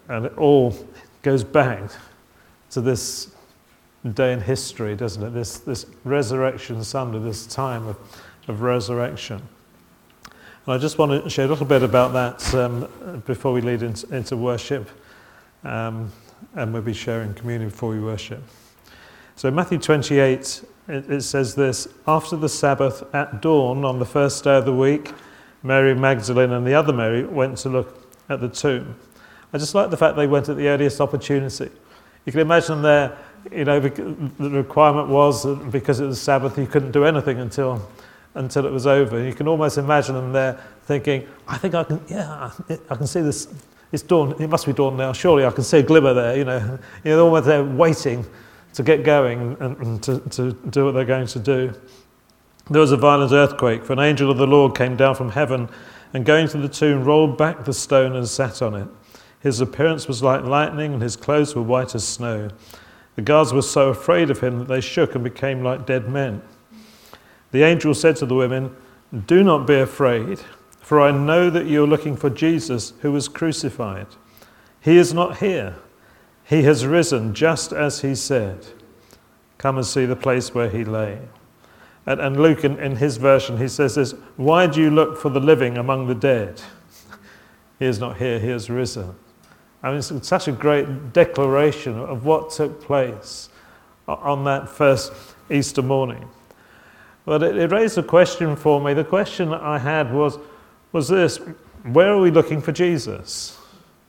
And it all goes back to this day in history, doesn't it? This Resurrection Sunday, this time of resurrection. And I just want to share a little bit about that before we lead into worship. And we'll be sharing communion before we worship. So Matthew 28, it says this: after the Sabbath at dawn on the first day of the week, Mary Magdalene and the other Mary went to look at the tomb. I just like the fact they went at the earliest opportunity. You can imagine there, the requirement was that because it was Sabbath, you couldn't do anything until it was over. You can almost imagine them there thinking, I can see this. It's dawn. It must be dawn now. Surely I can see a glimmer there. They're almost there waiting to get going and to do what they're going to do. There was a violent earthquake, for an angel of the Lord came down from heaven and going to the tomb rolled back the stone and sat on it. His appearance was like lightning and his clothes were white as snow. The guards were so afraid of him that they shook and became like dead men. The angel said to the women, "Do not be afraid, for I know that you are looking for Jesus who was crucified. He is not here. He has risen just as he said. Come and see the place where he lay." And Luke, in his version, he says this: "Why do you look for the living among the dead? He is not here, he has risen." I mean, it's such a great declaration of what took place on that first Easter morning. But it raised a question for me. The question I had was this: where are we looking for Jesus?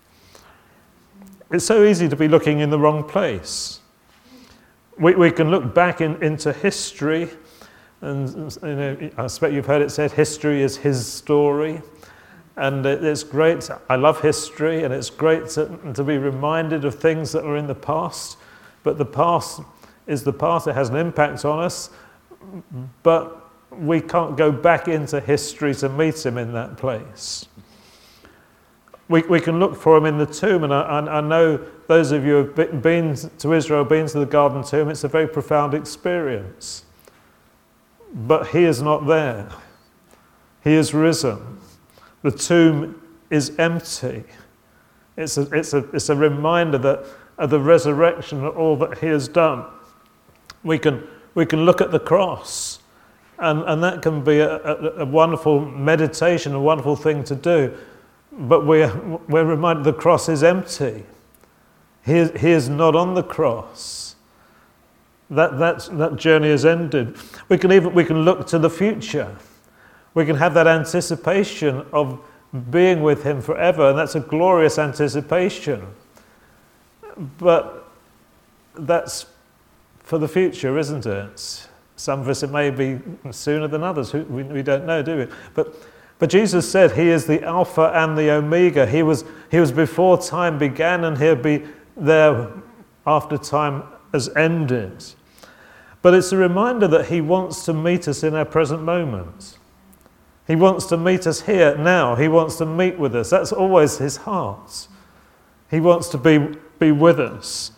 It's so easy to be looking in the wrong place. We can look back into history, and I expect you've heard it said, history is his story. And it's great. I love history, and it's great to be reminded of things that are in the past. But the past is the past. It has an impact on us. But we can't go back into history to meet him in that place. We can look for him in the tomb. And I know those of you who have been to Israel, been to the Garden Tomb, it's a very profound experience. But he is not there. He is risen. The tomb is empty. It's a reminder of the resurrection and all that he has done. We can look at the cross, and that can be a wonderful meditation, a wonderful thing to do. But we're reminded the cross is empty. He is not on the cross. That journey has ended. We can look to the future. We can have that anticipation of being with him forever, and that's a glorious anticipation. But that's for the future, isn't it? Some of us, it may be sooner than others. We don't know, do we? But Jesus said he is the Alpha and the Omega. He was before time began, and he'll be there after time has ended. But it's a reminder that he wants to meet us in our present moment. He wants to meet us here, now. He wants to meet with us. That's always his heart. He wants to be with us.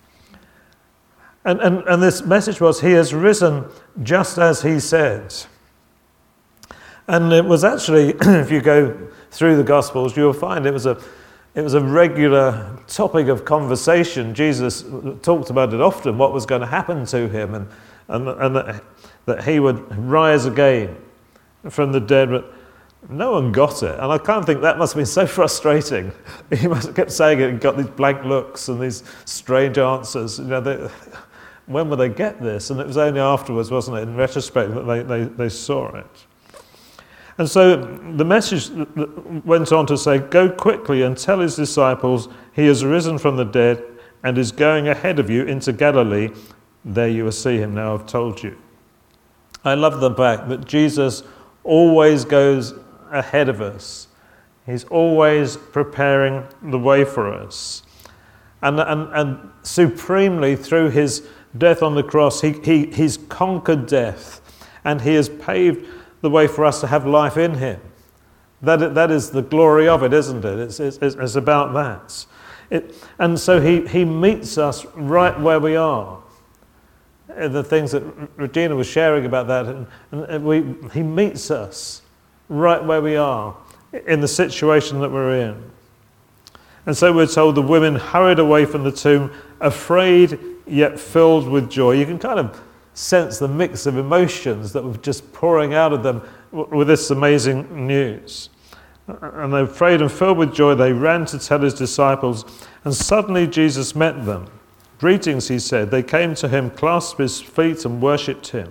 And this message was, he has risen just as he said. And it was actually, if you go through the Gospels, you'll find it was a regular topic of conversation. Jesus talked about it often, what was going to happen to him, and that he would rise again from the dead, but no one got it. And I kind of think that must have been so frustrating. He must have kept saying it and got these blank looks and these strange answers. When will they get this? And it was only afterwards, wasn't it, in retrospect, that they saw it. And so the message went on to say, "Go quickly and tell his disciples he has risen from the dead and is going ahead of you into Galilee. There you will see him. Now I've told you." I love the fact that Jesus always goes ahead of us. He's always preparing the way for us. And supremely through his death on the cross, he's conquered death, and he has paved the way for us to have life in him. That is the glory of it, isn't it? It's about that. And so he meets us right where we are. The things that Regina was sharing about that, and he meets us right where we are in the situation that we're in. And so we're told the women hurried away from the tomb, afraid yet filled with joy. You can kind of sense the mix of emotions that were just pouring out of them with this amazing news. And they're afraid and filled with joy, they ran to tell his disciples, and suddenly Jesus met them. Greetings, he said. They came to him, clasped his feet and worshipped him.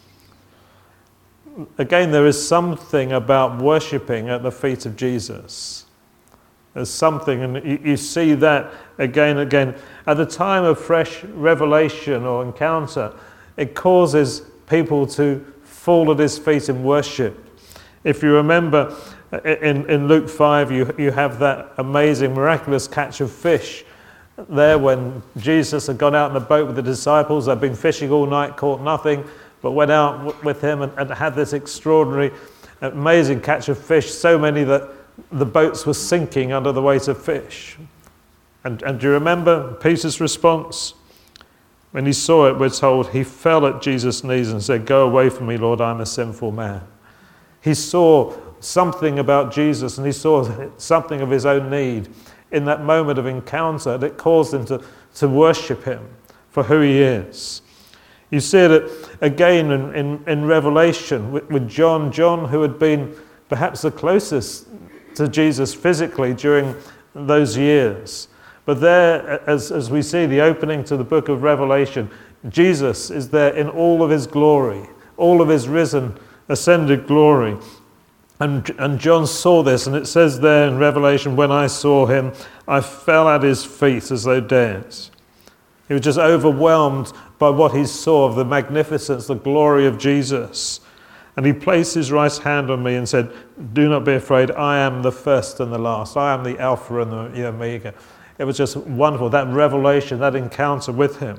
Again, there is something about worshipping at the feet of Jesus. There's something, and you see that again and again. At the time of fresh revelation or encounter, it causes people to fall at his feet in worship. If you remember, in Luke 5, you have that amazing, miraculous catch of fish there when Jesus had gone out in the boat with the disciples. They'd been fishing all night, caught nothing, but went out with him and had this extraordinary, amazing catch of fish, so many that the boats were sinking under the weight of fish. And do you remember Peter's response? When he saw it, we're told, he fell at Jesus' knees and said, "Go away from me, Lord, I'm a sinful man." He saw something about Jesus, and he saw something of his own need in that moment of encounter that caused him to worship him for who he is. You see it again in Revelation with John, who had been perhaps the closest to Jesus physically during those years. But there, as we see the opening to the book of Revelation, Jesus is there in all of his glory, all of his risen, ascended glory. And John saw this, and it says there in Revelation, when I saw him, I fell at his feet as though dead. He was just overwhelmed by what he saw of the magnificence, the glory of Jesus. And he placed his right hand on me and said, "Do not be afraid, I am the first and the last. I am the Alpha and the Omega." It was just wonderful, that revelation, that encounter with him.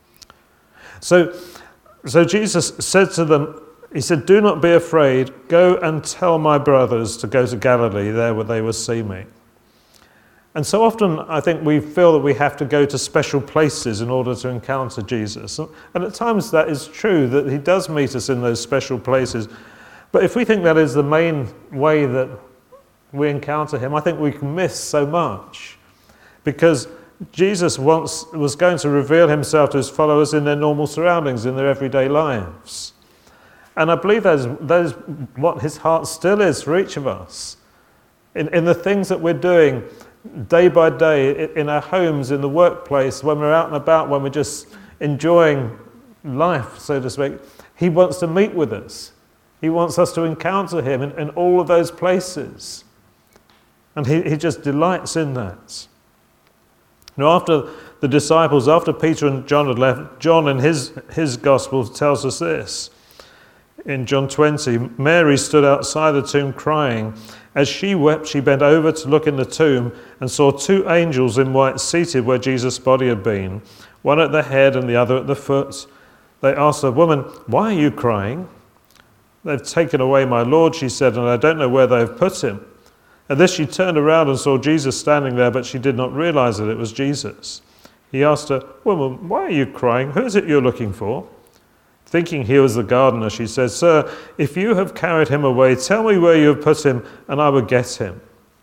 So Jesus said to them, he said, "Do not be afraid. Go and tell my brothers to go to Galilee, there where they will see me." And so often I think we feel that we have to go to special places in order to encounter Jesus. And at times that is true, that he does meet us in those special places. But if we think that is the main way that we encounter him, I think we can miss so much. Because Jesus was going to reveal himself to his followers in their normal surroundings, in their everyday lives. And I believe that is what his heart still is for each of us. In the things that we're doing day by day, in our homes, in the workplace, when we're out and about, when we're just enjoying life, so to speak, he wants to meet with us. He wants us to encounter him in all of those places. And he just delights in that. Now, after the disciples, after Peter and John had left, John in his gospel tells us this. In John 20, Mary stood outside the tomb crying. As she wept, she bent over to look in the tomb and saw two angels in white seated where Jesus' body had been, one at the head and the other at the foot. They asked her, "Woman, why are you crying?" "They've taken away my Lord," she said, "and I don't know where they have put him." At this she turned around and saw Jesus standing there, but she did not realize that it was Jesus. He asked her, "Woman, why are you crying? Who is it you're looking for?" Thinking he was the gardener, she said, "Sir, if you have carried him away, tell me where you have put him, and I will get him."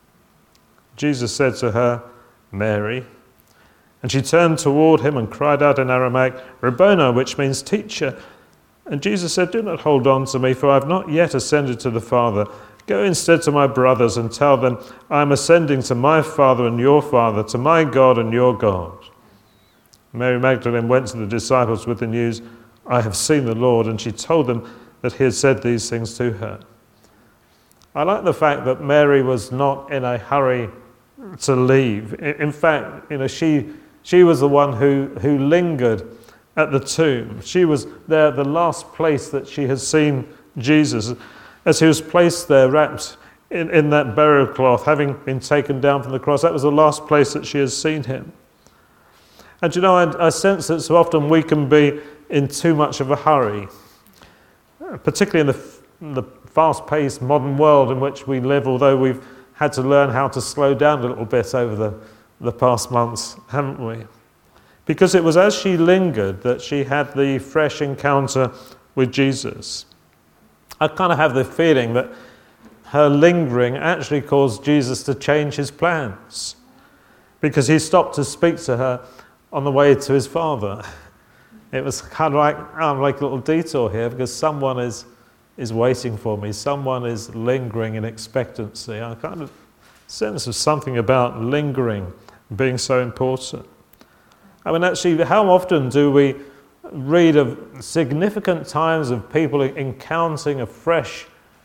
Jesus said to her, "Mary." And she turned toward him and cried out in Aramaic, "Rabboni," which means teacher. And Jesus said, "Do not hold on to me, for I have not yet ascended to the Father. Go instead to my brothers and tell them, I am ascending to my Father and your Father, to my God and your God." Mary Magdalene went to the disciples with the news, "I have seen the Lord," and she told them that he had said these things to her. I like the fact that Mary was not in a hurry to leave. In fact, she was the one who lingered at the tomb. She was there, the last place that she had seen Jesus, as he was placed there, wrapped in that burial cloth, having been taken down from the cross. That was the last place that she had seen him. And I sense that so often we can be in too much of a hurry, particularly in the fast-paced modern world in which we live, although we've had to learn how to slow down a little bit over the past months, haven't we? Because it was as she lingered that she had the fresh encounter with Jesus. I kind of have the feeling that her lingering actually caused Jesus to change his plans. because he stopped to speak to her on the way to his father. It was kind of like, I'm like a little detour here because someone is waiting for me. Someone is lingering in expectancy. I kind of sense of something about lingering being so important. I mean, actually, how often do we read of significant times of people encountering a fresh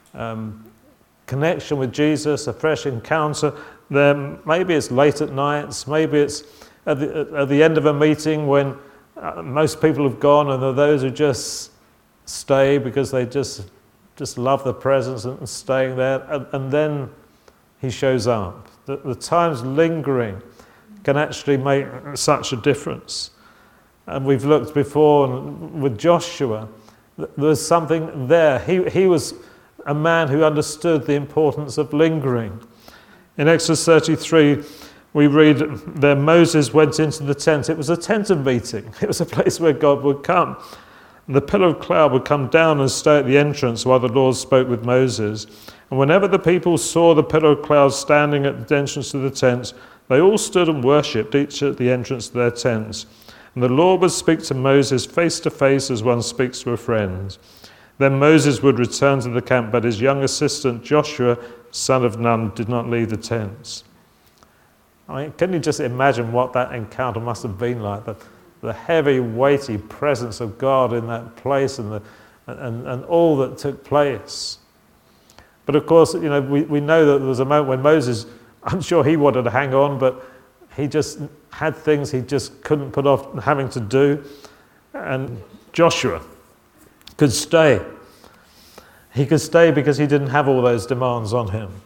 connection with Jesus, a fresh encounter? Then maybe it's late at nights, maybe it's at the end of a meeting when most people have gone, and there are those who just stay because they just love the presence and staying there, and then he shows up. The times lingering can actually make such a difference. And we've looked before with Joshua, there's something there. He was a man who understood the importance of lingering. In Exodus 33, we read there Moses went into the tent. It was a tent of meeting. It was a place where God would come. And the pillar of cloud would come down and stay at the entrance while the Lord spoke with Moses. And whenever the people saw the pillar of cloud standing at the entrance to the tent, they all stood and worshipped, each at the entrance to their tents. And the Lord would speak to Moses face to face as one speaks to a friend. Then Moses would return to the camp, but his young assistant Joshua, son of Nun, did not leave the tents. I mean, can you just imagine what that encounter must have been like? The heavy, weighty presence of God in that place and all that took place. But of course, you know, we know that there was a moment when Moses, I'm sure he wanted to hang on, but he just had things he just couldn't put off having to do. And Joshua could stay. He could stay because he didn't have all those demands on him.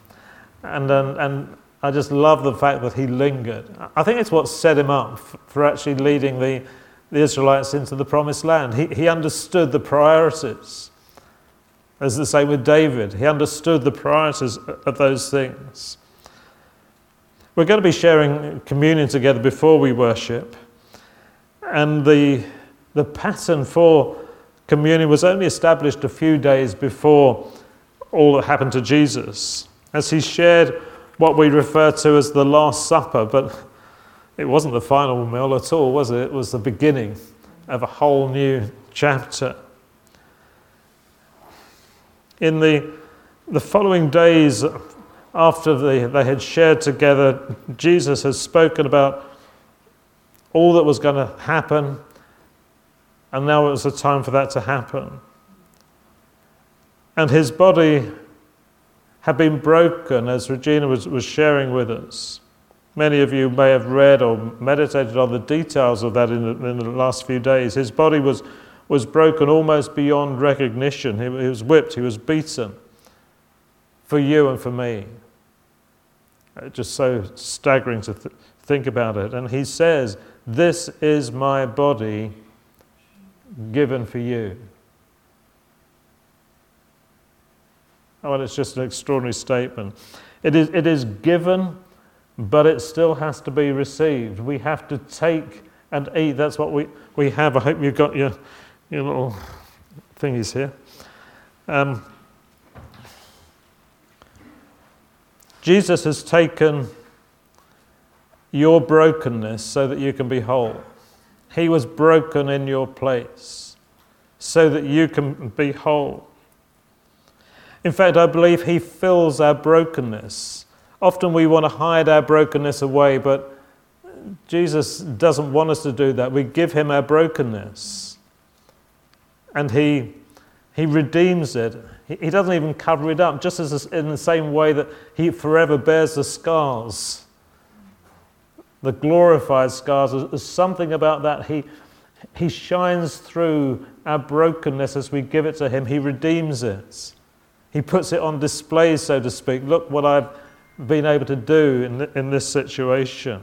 And I just love the fact that he lingered. I think it's what set him up for actually leading the Israelites into the promised land. He understood the priorities. As the same with David. He understood the priorities of those things. We're going to be sharing communion together before we worship. And the pattern for communion was only established a few days before all that happened to Jesus, as he shared what we refer to as the Last Supper, but it wasn't the final meal at all, was it? It was the beginning of a whole new chapter. In the following days after they had shared together, Jesus has spoken about all that was going to happen, and now it was the time for that to happen. And his body had been broken, as Regina was sharing with us. Many of you may have read or meditated on the details of that in the last few days. His body was broken almost beyond recognition. He was whipped, he was beaten for you and for me. Just so staggering to think about it. And he says, "This is my body given for you." Oh, well, it's just an extraordinary statement. It is given, but it still has to be received. We have to take and eat. That's what we have. I hope you've got your little thingies here. Jesus has taken your brokenness so that you can be whole. He was broken in your place so that you can be whole. In fact, I believe he fills our brokenness. Often we want to hide our brokenness away, but Jesus doesn't want us to do that. We give him our brokenness, and he redeems it. He doesn't even cover it up, just as in the same way that he forever bears the scars, the glorified scars. There's something about that. He shines through our brokenness as we give it to him. He redeems it. He puts it on display, so to speak. Look what I've been able to do in this situation.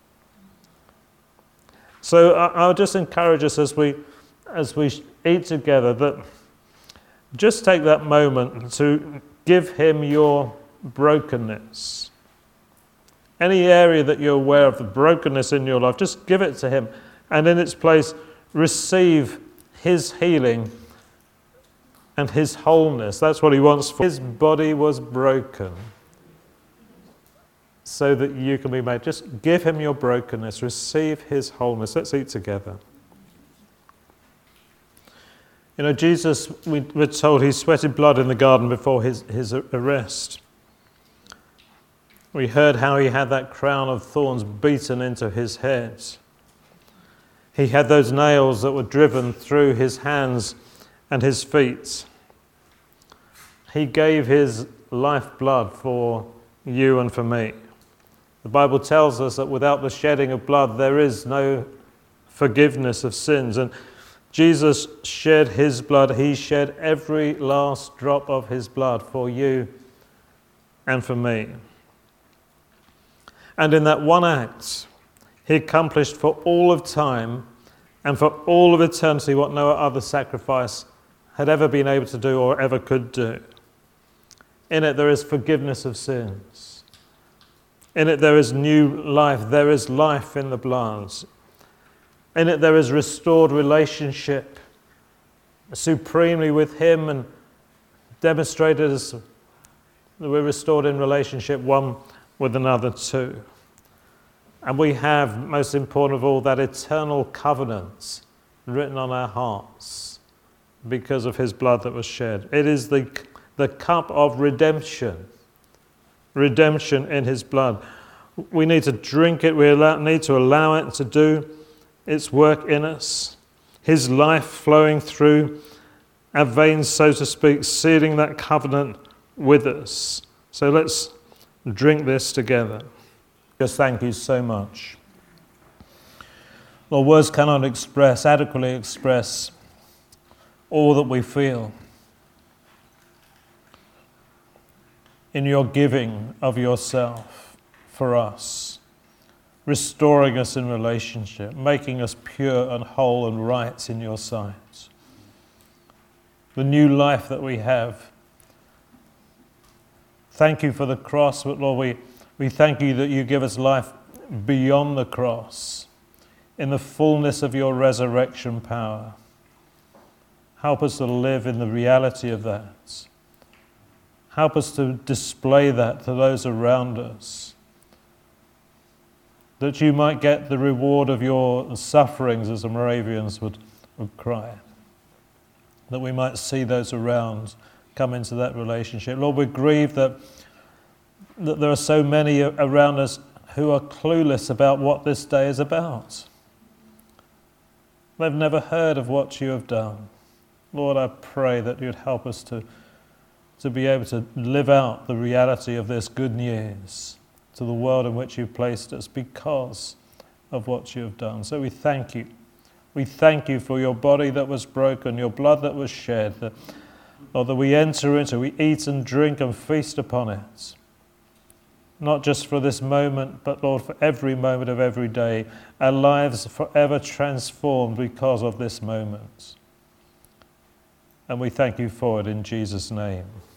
So I'll just encourage us as we eat together that just take that moment to give him your brokenness. Any area that you're aware of the brokenness in your life, just give it to him. And in its place, receive his healing and his wholeness. That's what he wants. His body was broken so that you can be made. Just give him your brokenness, receive his wholeness. Let's eat together. You know, Jesus, we're told he sweated blood in the garden before his arrest. We heard how he had that crown of thorns beaten into his head. He had those nails that were driven through his hands and his feet. He gave his lifeblood for you and for me. The Bible tells us that without the shedding of blood, there is no forgiveness of sins. And Jesus shed his blood. He shed every last drop of his blood for you and for me. And in that one act, he accomplished for all of time and for all of eternity what no other sacrifice had ever been able to do or ever could do. In it there is forgiveness of sins. In it there is new life. There is life in the blood. In it there is restored relationship supremely with him, and demonstrated as that we're restored in relationship one with another too. And we have, most important of all, that eternal covenant written on our hearts because of his blood that was shed. It is the cup of redemption in his blood. We need to drink it. We need to allow it to do its work in us. His life flowing through our veins, so to speak, sealing that covenant with us. So let's drink this together. Just thank you so much. Lord, words cannot adequately express all that we feel in your giving of yourself for us, restoring us in relationship, making us pure and whole and right in your sight. The new life that we have. Thank you for the cross, but Lord, we thank you that you give us life beyond the cross, in the fullness of your resurrection power. Help us to live in the reality of that. Help us to display that to those around us, that you might get the reward of your sufferings, as the Moravians would cry, that we might see those around come into that relationship. Lord, we're grieved that there are so many around us who are clueless about what this day is about. They've never heard of what you have done. Lord, I pray that you'd help us to be able to live out the reality of this good news to the world in which you've placed us because of what you have done. So we thank you. We thank you for your body that was broken, your blood that was shed, Lord, that we enter into, we eat and drink and feast upon it. Not just for this moment, but Lord, for every moment of every day. Our lives forever transformed because of this moment. And we thank you for it in Jesus' name.